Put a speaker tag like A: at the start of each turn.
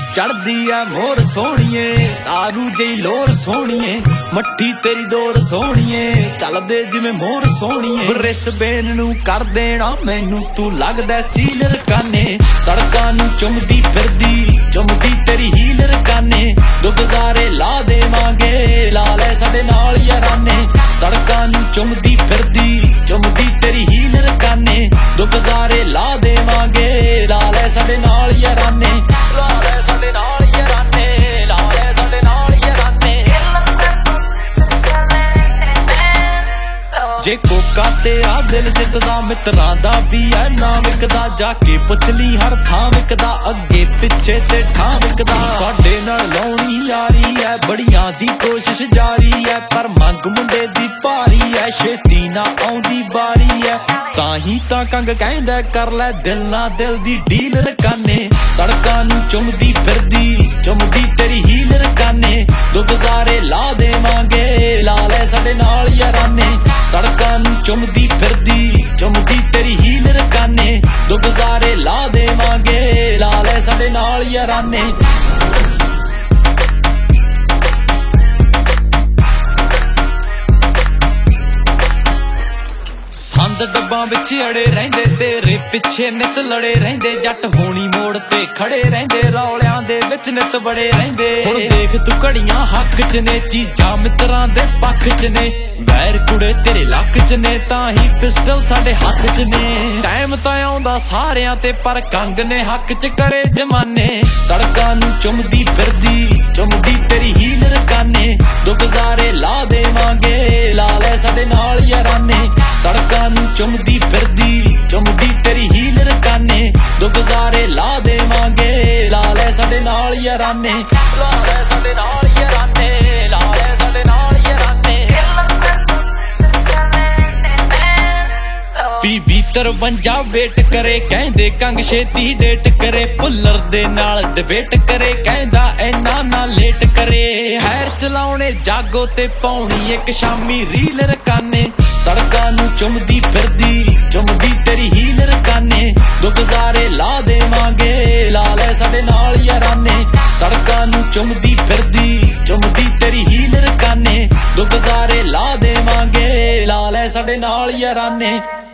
A: चढ़दी है मोर सोहणीए तारू जई लोर सोहणीए मट्ठी तेरी दोर सोहणीए चलदे जिवें मोर सोहणीए रिस बेन नू कर देना मैनू तू लगदा सीलर काने सड़कां नू चुमदी फिरदी चुमदी तेरी हीलर काने दो गुजारे ला देवांगे ला ले साडे नाल याराने सड़कां नू चुमदी फिरदी चुमदी तेरी हीलर काने दो गुजारे ला देवांगे ला ले साडे नाल याराने ला ले साडे नाल याराने ला ले साडे नाल याराने जे कोका तेरा दिल जितदा मित्रां दा भी है ना विकदा जाके पुछ ली हर थां विकदा अगे पिछे ते ठां विकदा साडे नाल लाउणी यारी है बड़ियां दी कोशिश जारी है पर मंग मुंडे दी भारी है छेती ना आउंदी बारी है ताही तां कंग कहंदा कर ले दिल ना दिल दी डील रकाने सड़कां नू चुमदी फिरदी चुमदी तेरी हील रकाने दो गुजारे ला देवांगे ला ले साडे नाल याराने सड़कां नू चुमदी फिरदी चुमदी तेरी हील रकाने दो गुजारे ला देवांगे ला ले साडे नाल याराने संद डब्बां विच अड़े रहिंदे तेरे पिछे नित लड़े रहिंदे जट होनी मोड़ ते खड़े रहिंदे रौलियां दे विच नित बड़े रहिंदे हुण देख तू घड़ियां हक च ने चीजां मित्रां दे पक्ष च ने बैर कुड़े तेरे लक च ने ताही पिस्टल साडे हत्थ च ने टाइम तां आउंदा सारियां ते पर कंग ने हक च करे जमाने सड़कां नू चुमदी फिरदी चुमदी तेरी हील रकाने दो गुजारे ला देवांगे ला ले साडे नाल याराने सड़कां नू चुमदी फिरदी चुमदी तेरी हील रकाने दो गुजारे ला देवांगे ला ले साडे नाल याराने ला ले साडे नाल याराने ला ले साडे नाल याराने बीबी 53 वेट करे कहंदे कंग छेती डेट करे भुल्लर दे नाल डिबेट करे कहंदा ऐना ना लेट करे हैर चलाउणे जागो ते पाउणी एक शामी रील रकाने सड़कां नू चुमदी फिरदी चुमदी तेरी हील रकाने दो गुजारे ला देवांगे ला ले साडे नाल याराने सड़कां नू चुमदी फिरदी चुमदी तेरी हील रकाने दो गुजारे ला देवांगे ला ले साडे नाल याराने